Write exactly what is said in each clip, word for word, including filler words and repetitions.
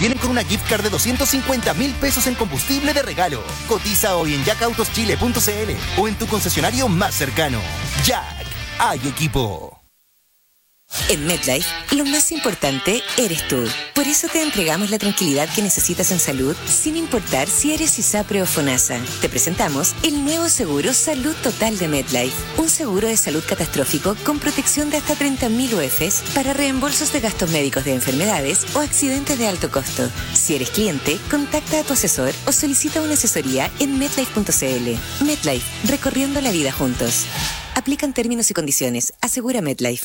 vienen con una gift card de doscientos cincuenta mil pesos en combustible de regalo. Cotiza hoy en jack autos chile punto c l o en tu concesionario más cercano. Jack, hay equipo. En MedLife, lo más importante eres tú. Por eso te entregamos la tranquilidad que necesitas en salud, sin importar si eres ISAPRE o FONASA. Te presentamos el nuevo seguro Salud Total de MedLife. Un seguro de salud catastrófico con protección de hasta treinta mil U F s para reembolsos de gastos médicos de enfermedades o accidentes de alto costo. Si eres cliente, contacta a tu asesor o solicita una asesoría en medlife punto c l. MedLife, recorriendo la vida juntos. Aplican términos y condiciones. Asegura MedLife.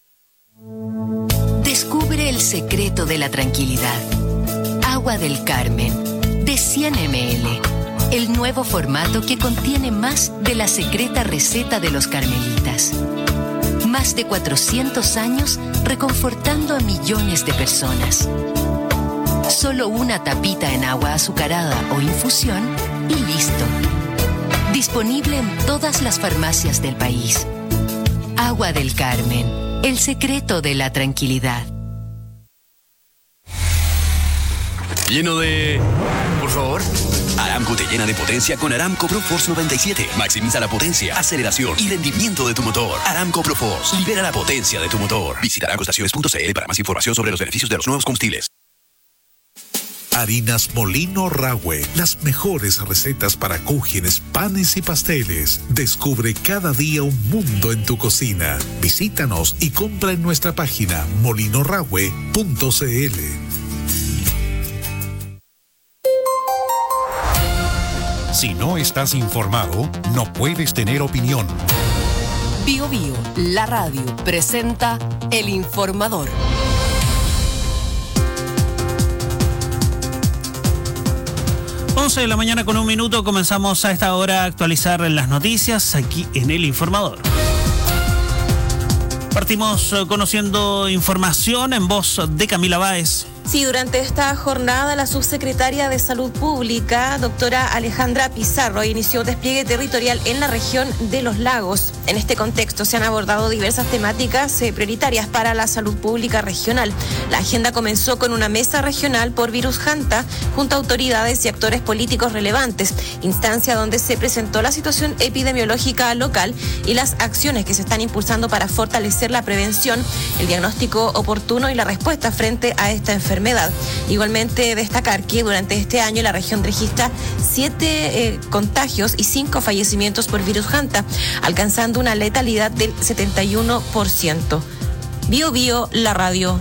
Descubre el secreto de la tranquilidad. Agua del Carmen, de cien mililitros. El nuevo formato que contiene más de la secreta receta de los carmelitas. Más de cuatrocientos años reconfortando a millones de personas. Solo una tapita en agua azucarada o infusión y listo. Disponible en todas las farmacias del país. Agua del Carmen. El secreto de la tranquilidad. Lleno de... Por favor. Aramco te llena de potencia con Aramco ProForce noventa y siete. Maximiza la potencia, aceleración y rendimiento de tu motor. Aramco ProForce. Libera la potencia de tu motor. Visita aramco estaciones punto c l para más información sobre los beneficios de los nuevos combustibles. Harinas Molino Rahue, las mejores recetas para cúgenes, panes y pasteles. Descubre cada día un mundo en tu cocina. Visítanos y compra en nuestra página molino rahue punto c l. Si no estás informado, no puedes tener opinión. Bio Bio, la radio, presenta El Informador. once de la mañana con un minuto, comenzamos a esta hora a actualizar las noticias aquí en El Informador. Partimos conociendo información en voz de Camila Báez. Sí, durante esta jornada la subsecretaria de Salud Pública, doctora Alejandra Pizarro, inició un despliegue territorial en la región de Los Lagos. En este contexto se han abordado diversas temáticas eh, prioritarias para la salud pública regional. La agenda comenzó con una mesa regional por virus Hanta junto a autoridades y actores políticos relevantes, instancia donde se presentó la situación epidemiológica local y las acciones que se están impulsando para fortalecer la prevención, el diagnóstico oportuno y la respuesta frente a esta enfermedad. enfermedad. Igualmente destacar que durante este año la región registra siete eh, contagios y cinco fallecimientos por virus Hanta, alcanzando una letalidad del setenta y uno por ciento. Bio Bio, la radio.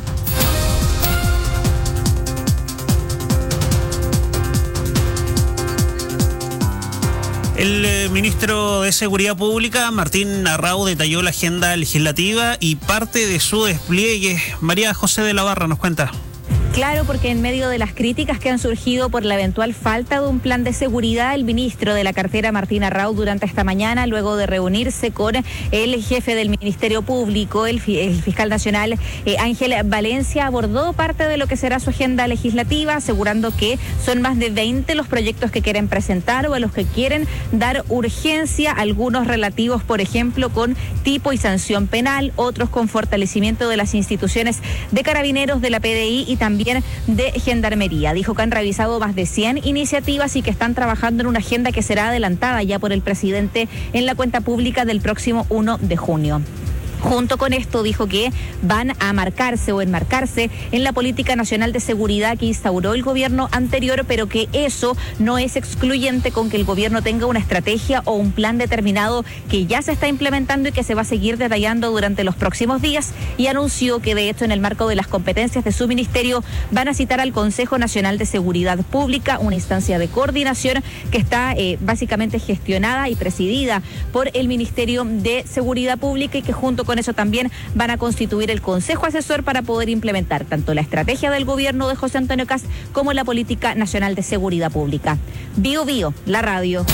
El eh, ministro de Seguridad Pública, Martín Arrau, detalló la agenda legislativa y parte de su despliegue. María José de la Barra nos cuenta. Claro, porque en medio de las críticas que han surgido por la eventual falta de un plan de seguridad, el ministro de la cartera, Martín Arrau, durante esta mañana, luego de reunirse con el jefe del Ministerio Público, el, el fiscal nacional eh, Ángel Valencia, abordó parte de lo que será su agenda legislativa, asegurando que son más de veinte los proyectos que quieren presentar o a los que quieren dar urgencia, algunos relativos, por ejemplo, con tipo y sanción penal, otros con fortalecimiento de las instituciones de carabineros, de la P D I y también de Gendarmería. Dijo que han revisado más de cien iniciativas y que están trabajando en una agenda que será adelantada ya por el presidente en la cuenta pública del próximo primero de junio. Junto con esto dijo que van a marcarse o enmarcarse en la política nacional de seguridad que instauró el gobierno anterior, pero que eso no es excluyente con que el gobierno tenga una estrategia o un plan determinado que ya se está implementando y que se va a seguir detallando durante los próximos días, y anunció que de hecho en el marco de las competencias de su ministerio van a citar al Consejo Nacional de Seguridad Pública, una instancia de coordinación que está eh, básicamente gestionada y presidida por el Ministerio de Seguridad Pública, y que junto con Con eso también van a constituir el Consejo Asesor para poder implementar tanto la estrategia del gobierno de José Antonio Kast como la política nacional de seguridad pública. Bio Bio, la radio.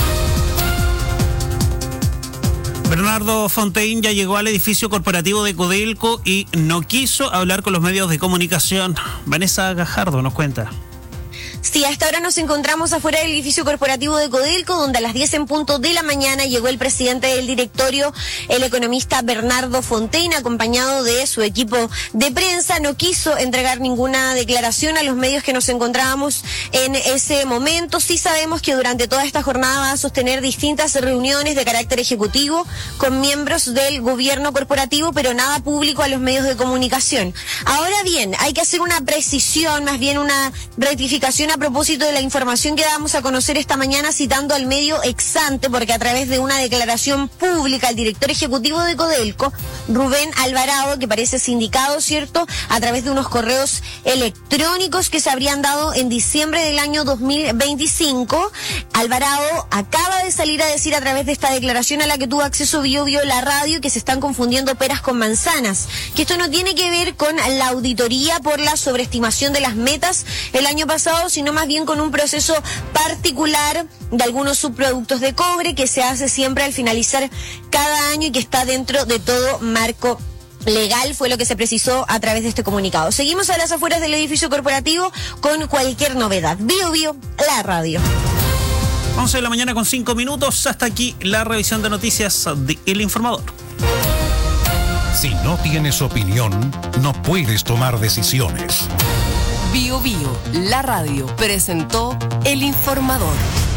Bernardo Fontaine ya llegó al edificio corporativo de Codelco y no quiso hablar con los medios de comunicación. Vanessa Gajardo nos cuenta. Sí, a esta hora nos encontramos afuera del edificio corporativo de Codelco, donde a las diez en punto de la mañana llegó el presidente del directorio, el economista Bernardo Fontaine, acompañado de su equipo de prensa. No quiso entregar ninguna declaración a los medios que nos encontrábamos en ese momento. Sí sabemos que durante toda esta jornada va a sostener distintas reuniones de carácter ejecutivo con miembros del gobierno corporativo, pero nada público a los medios de comunicación. Ahora bien, hay que hacer una precisión, más bien una rectificación a propósito de la información que damos a conocer esta mañana citando al medio Exante, porque a través de una declaración pública el director ejecutivo de Codelco, Rubén Alvarado, que parece sindicado, ¿cierto?, a través de unos correos electrónicos que se habrían dado en diciembre del año dos mil veinticinco, Alvarado acaba de salir a decir a través de esta declaración a la que tuvo acceso Bio Bio la radio que se están confundiendo peras con manzanas, que esto no tiene que ver con la auditoría por la sobreestimación de las metas el año pasado, sino más bien con un proceso particular de algunos subproductos de cobre que se hace siempre al finalizar cada año y que está dentro de todo marco legal, fue lo que se precisó a través de este comunicado. Seguimos a las afueras del edificio corporativo con cualquier novedad. Bio Bio, la radio. once de la mañana con cinco minutos. Hasta aquí la revisión de noticias de El Informador. Si no tienes opinión, no puedes tomar decisiones. Bio Bio, la radio, presentó El Informador.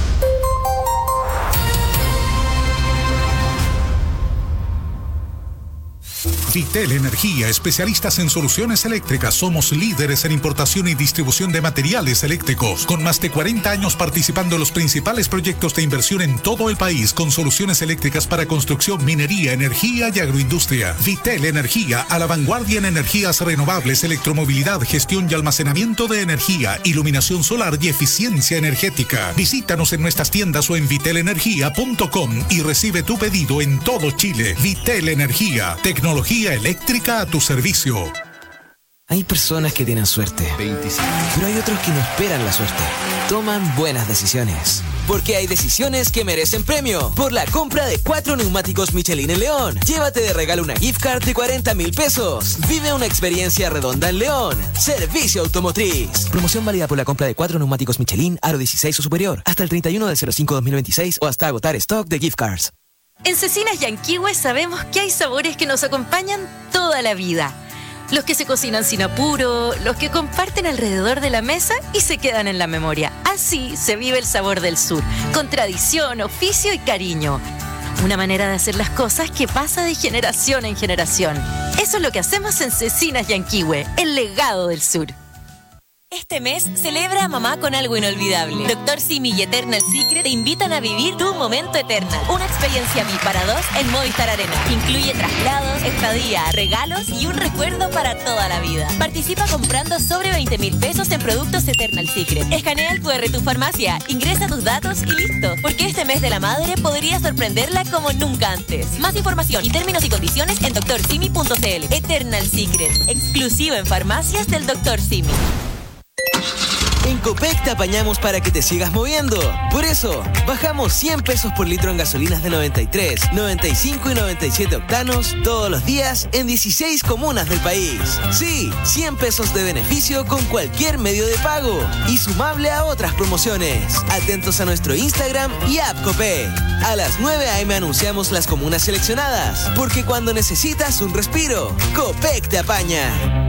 Vitel Energía, especialistas en soluciones eléctricas. Somos líderes en importación y distribución de materiales eléctricos, con más de cuarenta años participando en los principales proyectos de inversión en todo el país, con soluciones eléctricas para construcción, minería, energía y agroindustria. Vitel Energía, a la vanguardia en energías renovables, electromovilidad, gestión y almacenamiento de energía, iluminación solar y eficiencia energética. Visítanos en nuestras tiendas o en vitel energía punto com y recibe tu pedido en todo Chile. Vitel Energía, tecnología eléctrica a tu servicio. Hay personas que tienen suerte, veinticinco, pero hay otros que no esperan la suerte. Toman buenas decisiones. Porque hay decisiones que merecen premio. Por la compra de cuatro neumáticos Michelin en León, llévate de regalo una gift card de cuarenta mil pesos. Vive una experiencia redonda en León. Servicio Automotriz. Promoción válida por la compra de cuatro neumáticos Michelin aro dieciséis o superior hasta el treinta y uno del cero cinco dos mil veintiséis o hasta agotar stock de gift cards. En Cecinas Yanquihue sabemos que hay sabores que nos acompañan toda la vida. Los que se cocinan sin apuro, los que comparten alrededor de la mesa y se quedan en la memoria. Así se vive el sabor del sur, con tradición, oficio y cariño. Una manera de hacer las cosas que pasa de generación en generación. Eso es lo que hacemos en Cecinas Yanquihue, el legado del sur. Este mes celebra a mamá con algo inolvidable. Doctor Simi y Eternal Secret te invitan a vivir tu momento Eternal. Una experiencia V I P para dos en Movistar Arena. Incluye traslados, estadía, regalos y un recuerdo para toda la vida. Participa comprando sobre veinte mil pesos en productos Eternal Secret. Escanea el cu erre de tu farmacia, ingresa tus datos y listo. Porque este mes de la madre podría sorprenderla como nunca antes. Más información y términos y condiciones en doctor simi punto c l. Eternal Secret, exclusivo en farmacias del doctor Simi. En Copec te apañamos para que te sigas moviendo. Por eso, bajamos cien pesos por litro en gasolinas de noventa y tres, noventa y cinco y noventa y siete octanos todos los días en dieciséis comunas del país. Sí, cien pesos de beneficio con cualquier medio de pago y sumable a otras promociones. Atentos a nuestro Instagram y app Copec. A las nueve a eme anunciamos las comunas seleccionadas, porque cuando necesitas un respiro, Copec te apaña.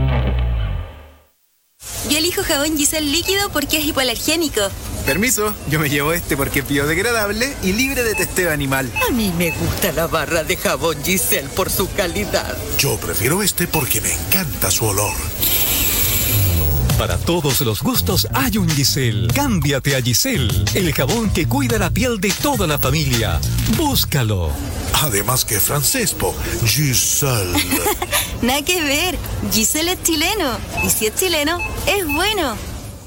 Yo elijo jabón Giselle líquido porque es hipoalergénico. Permiso, yo me llevo este porque es biodegradable y libre de testeo animal. A mí me gusta la barra de jabón Giselle por su calidad. Yo prefiero este porque me encanta su olor. Para todos los gustos hay un Giselle. Cámbiate a Giselle, el jabón que cuida la piel de toda la familia. Búscalo. Además que francés, po. Giselle. Nada que ver. Giselle es chileno. Y si es chileno, es bueno.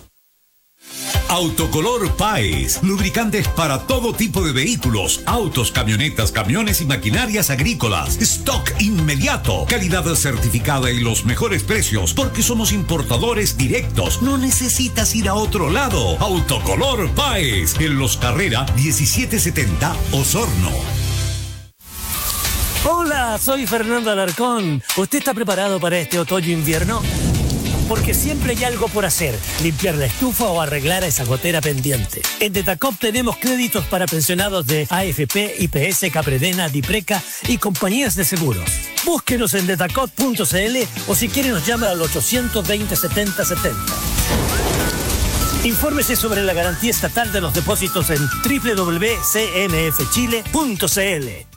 Autocolor Paes, lubricantes para todo tipo de vehículos, autos, camionetas, camiones y maquinarias agrícolas. Stock inmediato, calidad certificada y los mejores precios, porque somos importadores directos. No necesitas ir a otro lado. Autocolor Paes, en Los Carrera diecisiete setenta, Osorno. Hola, soy Fernando Alarcón. ¿Usted está preparado para este otoño-invierno? porque siempre hay algo por hacer, limpiar la estufa o arreglar esa gotera pendiente. En Detacop tenemos créditos para pensionados de A F P, I P S, Capredena, Dipreca y compañías de seguros. Búsquenos en detacop punto c l o si quiere nos llama al ochocientos veinte, setenta setenta. Infórmese sobre la garantía estatal de los depósitos en doble u doble u doble u punto c m f chile punto c l.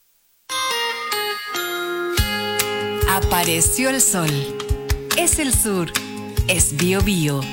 Apareció el sol. Es el sur. Es Bio Bio.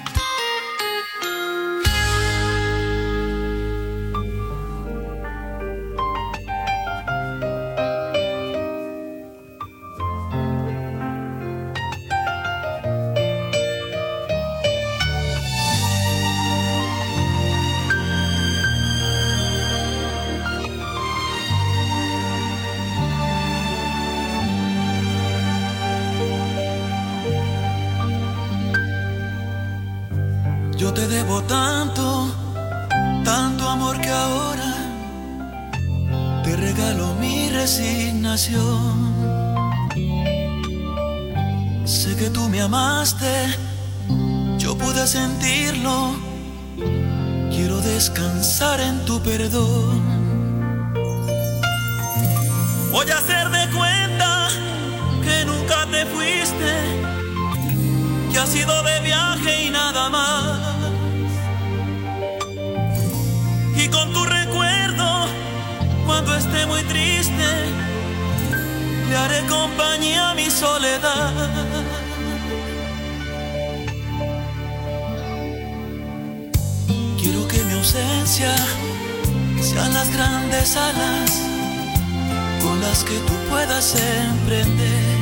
Yo te debo tanto, tanto amor que ahora te regalo mi resignación. Sé que tú me amaste, yo pude sentirlo. Quiero descansar en tu perdón. Voy a hacer de cuenta que nunca te fuiste, que has ido de viaje y nada más. Y con tu recuerdo, cuando esté muy triste, le haré compañía a mi soledad. Quiero que mi ausencia sean las grandes alas con las que tú puedas emprender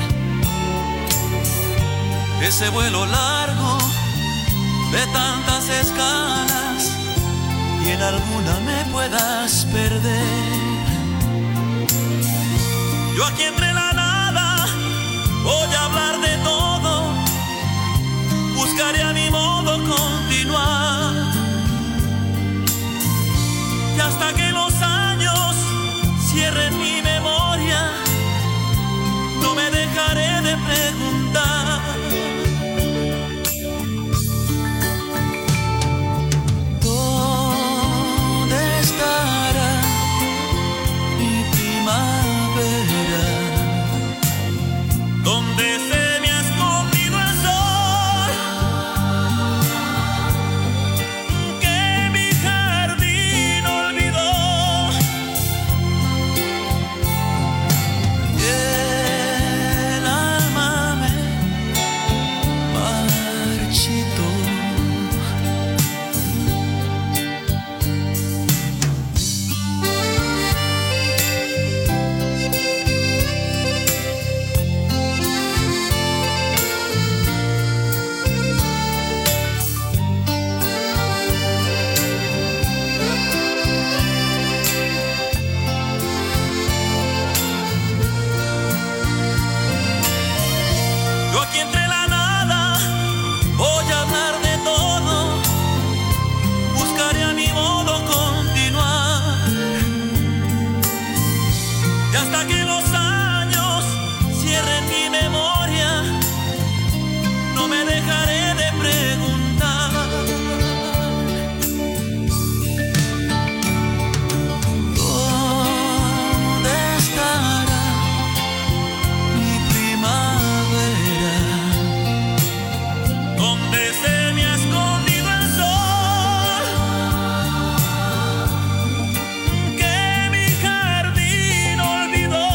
ese vuelo largo de tantas escalas y en alguna me puedas perder. Yo aquí entre la nada voy a hablar de todo, buscaré a mi modo continuar y hasta que los años cierren mi memoria no me dejaré de preguntar. Donde se me ha escondido el sol, que mi jardín olvidó, y el alma me marchitó. Yo aquí entre la nada voy a hablar de todo, buscaré a mi modo continuar y hasta que los años cierren mi memoria no me dejaré de preguntar. ¿Dónde estará mi primavera? Donde se me ha escondido el sol, que mi jardín olvidó,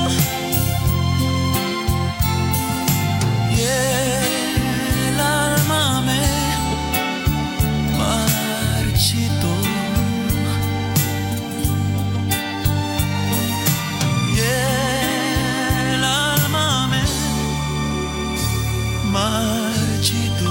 y el alma me marchitó, y el alma me marchitó.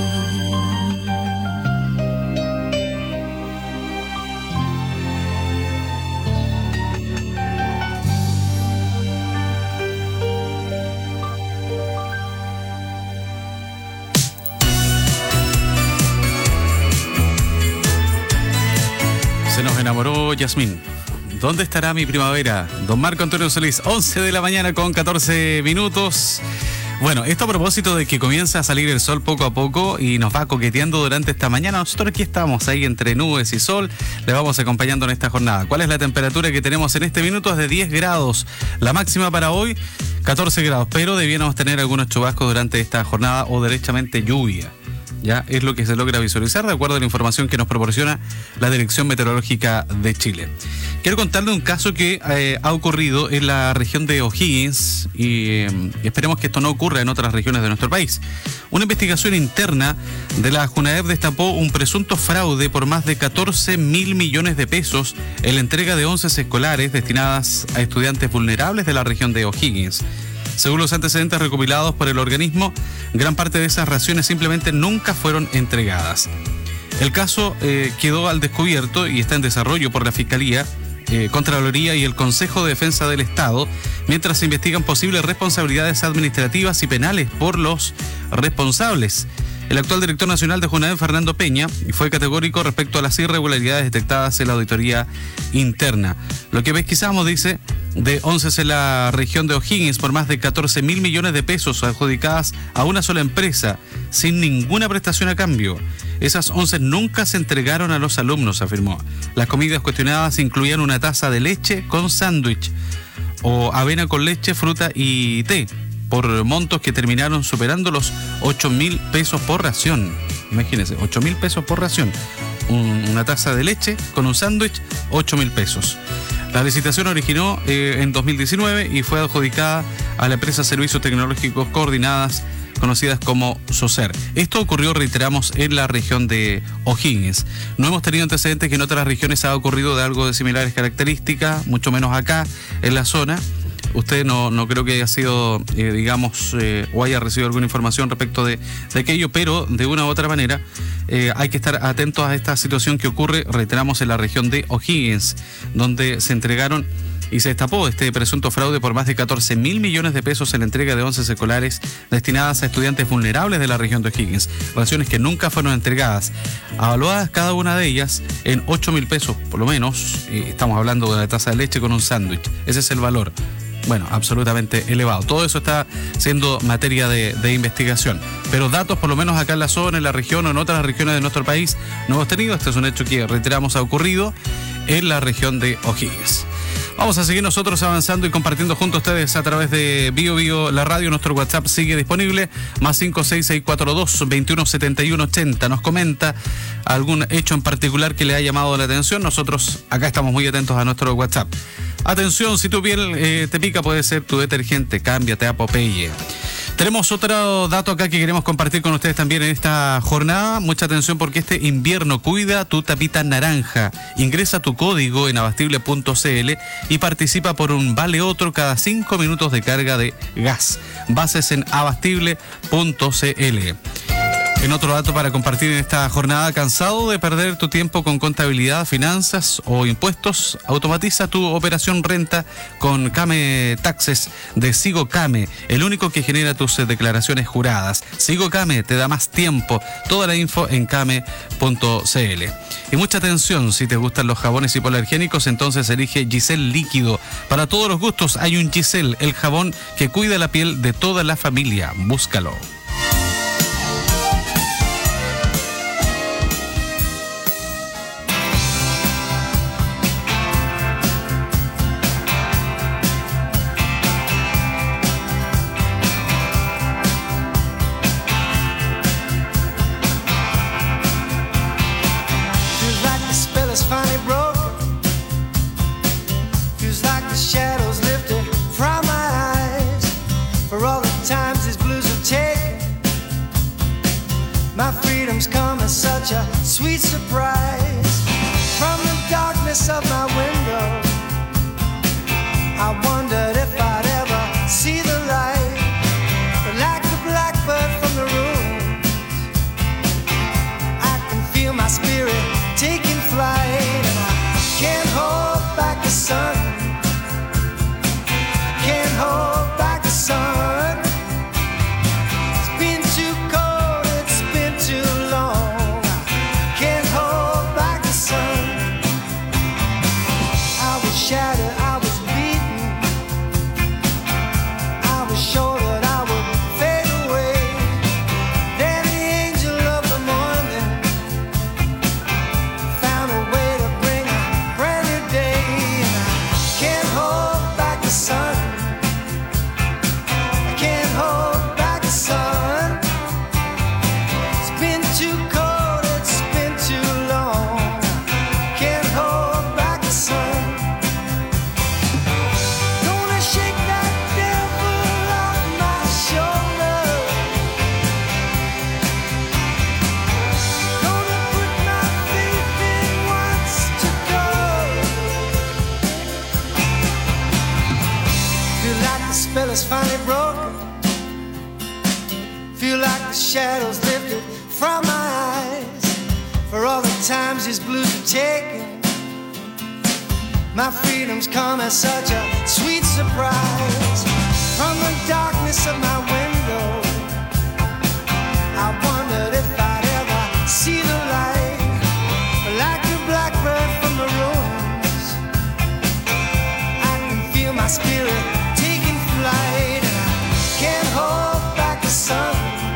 Se nos enamoró Yasmín. ¿Dónde estará mi primavera? Don Marco Antonio Solís, once de la mañana con catorce minutos. Bueno, esto a propósito de que comienza a salir el sol poco a poco y nos va coqueteando durante esta mañana. Nosotros aquí estamos ahí entre nubes y sol, le vamos acompañando en esta jornada. ¿Cuál es la temperatura que tenemos en este minuto? Es de diez grados. La máxima para hoy, catorce grados, pero debiéramos tener algunos chubascos durante esta jornada o derechamente lluvia. Ya es lo que se logra visualizar de acuerdo a la información que nos proporciona la Dirección Meteorológica de Chile. Quiero contarle un caso que eh, ha ocurrido en la región de O'Higgins y eh, esperemos que esto no ocurra en otras regiones de nuestro país. Una investigación interna de la JUNAEP destapó un presunto fraude por más de catorce mil millones de pesos en la entrega de once escolares destinadas a estudiantes vulnerables de la región de O'Higgins. Según los antecedentes recopilados por el organismo, gran parte de esas raciones simplemente nunca fueron entregadas. El caso eh, quedó al descubierto y está en desarrollo por la Fiscalía, eh, Contraloría y el Consejo de Defensa del Estado, mientras se investigan posibles responsabilidades administrativas y penales por los responsables. El actual director nacional de JUNAEP, Fernando Peña, fue categórico respecto a las irregularidades detectadas en la auditoría interna. Lo que pesquisamos, dice, de once en la región de O'Higgins por más de catorce mil millones de pesos adjudicadas a una sola empresa sin ninguna prestación a cambio. Esas once nunca se entregaron a los alumnos, afirmó. Las comidas cuestionadas incluían una taza de leche con sándwich o avena con leche, fruta y té, por montos que terminaron superando los ocho mil pesos por ración. Imagínense, ocho mil pesos por ración. Un, una taza de leche con un sándwich, ocho mil pesos. La licitación originó eh, en dos mil diecinueve y fue adjudicada a la empresa Servicios Tecnológicos Coordinadas, conocidas como SOCER. Esto ocurrió, reiteramos, en la región de O'Higgins. No hemos tenido antecedentes que en otras regiones ha ocurrido de algo de similares características, mucho menos acá en la zona. Usted no, no creo que haya sido, eh, digamos, eh, o haya recibido alguna información respecto de, de aquello, pero de una u otra manera eh, hay que estar atentos a esta situación que ocurre, reiteramos, en la región de O'Higgins, donde se entregaron y se destapó este presunto fraude por más de catorce mil millones de pesos en la entrega de once escolares destinadas a estudiantes vulnerables de la región de O'Higgins, raciones que nunca fueron entregadas, avaluadas cada una de ellas en ocho mil pesos por lo menos. Y estamos hablando de la taza de leche con un sándwich, ese es el valor. Bueno, absolutamente elevado. Todo eso está siendo materia de, de investigación. Pero datos, por lo menos acá en la zona, en la región o en otras regiones de nuestro país, no hemos tenido. Este es un hecho que, reiteramos, ha ocurrido en la región de O'Higgins. Vamos a seguir nosotros avanzando y compartiendo junto a ustedes a través de Bio Bio la radio. Nuestro WhatsApp sigue disponible, más cinco seis seis cuatro dos, veintiuno setenta y uno ochenta. Nos comenta algún hecho en particular que le ha llamado la atención. Nosotros acá estamos muy atentos a nuestro WhatsApp. Atención, si tu piel eh, te pica, puede ser tu detergente. Cámbiate a Popeye. Tenemos otro dato acá que queremos compartir con ustedes también en esta jornada. Mucha atención porque este invierno cuida tu tapita naranja. Ingresa tu código en abastible punto cl y participa por un vale otro cada cinco minutos de carga de gas. Bases en abastible punto cl. En otro dato para compartir en esta jornada, ¿cansado de perder tu tiempo con contabilidad, finanzas o impuestos? Automatiza tu operación renta con Came Taxes de Sigo Came, el único que genera tus declaraciones juradas. Sigo Came te da más tiempo. Toda la info en came punto cl. Y mucha atención, si te gustan los jabones hipoalergénicos, entonces elige Giselle Líquido. Para todos los gustos hay un Giselle, el jabón que cuida la piel de toda la familia. Búscalo. Shadows lifted from my eyes for all the times these blues have taken is finally broken. Feel like the shadows lifted from my eyes. For all the times these blues have taken, my freedom's come as such a sweet surprise. From the darkness of my window, I wondered if I'd ever see the light. Like the blackbird from the ruins, I can feel my spirit taking flight. Can't hold back the sun,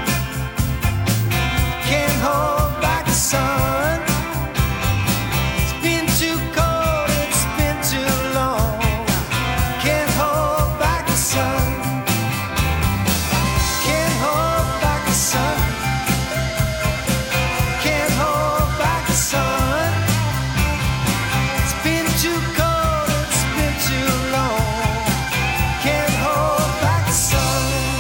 can't hold back the sun. It's been too cold, it's been too long. Can't hold back the sun, can't hold back the sun, can't hold back the sun. It's been too cold, it's been too long. Can't hold back the sun.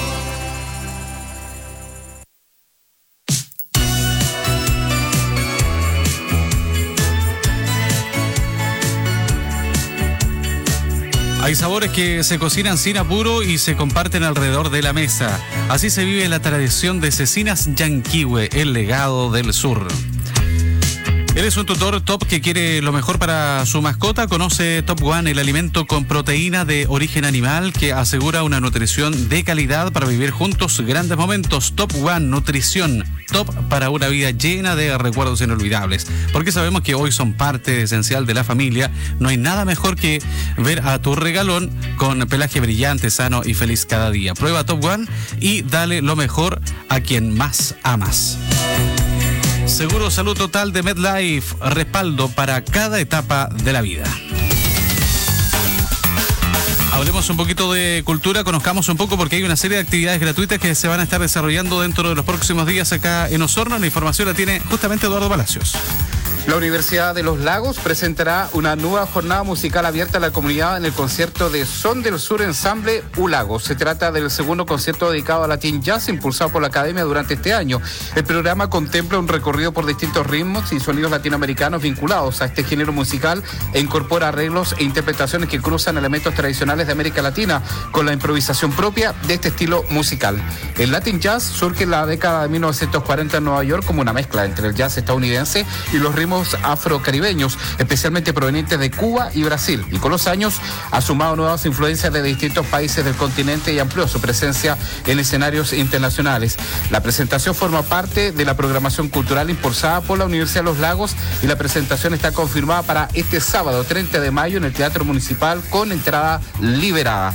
Hay sabores que se cocinan sin apuro y se comparten alrededor de la mesa. Así se vive la tradición de Cecinas Yanquihue, el legado del sur. ¿Eres un tutor top que quiere lo mejor para su mascota? Conoce Top One, el alimento con proteína de origen animal que asegura una nutrición de calidad para vivir juntos grandes momentos. Top One, nutrición top para una vida llena de recuerdos inolvidables. Porque sabemos que hoy son parte esencial de la familia. No hay nada mejor que ver a tu regalón con pelaje brillante, sano y feliz cada día. Prueba Top One y dale lo mejor a quien más amas. Seguro Salud Total de MedLife, respaldo para cada etapa de la vida. Hablemos un poquito de cultura, conozcamos un poco porque hay una serie de actividades gratuitas que se van a estar desarrollando dentro de los próximos días acá en Osorno. La información la tiene justamente Eduardo Palacios. La Universidad de los Lagos presentará una nueva jornada musical abierta a la comunidad en el concierto de Son del Sur Ensamble U Lagos. Se trata del segundo concierto dedicado a Latin Jazz impulsado por la Academia durante este año. El programa contempla un recorrido por distintos ritmos y sonidos latinoamericanos vinculados a este género musical e incorpora arreglos e interpretaciones que cruzan elementos tradicionales de América Latina con la improvisación propia de este estilo musical. El Latin Jazz surge en la década de mil novecientos cuarenta en Nueva York como una mezcla entre el jazz estadounidense y los ritmos afrocaribeños, especialmente provenientes de Cuba y Brasil, y con los años ha sumado nuevas influencias de distintos países del continente y amplió su presencia en escenarios internacionales. La presentación forma parte de la programación cultural impulsada por la Universidad de los Lagos y la presentación está confirmada para este sábado treinta de mayo en el Teatro Municipal con entrada liberada.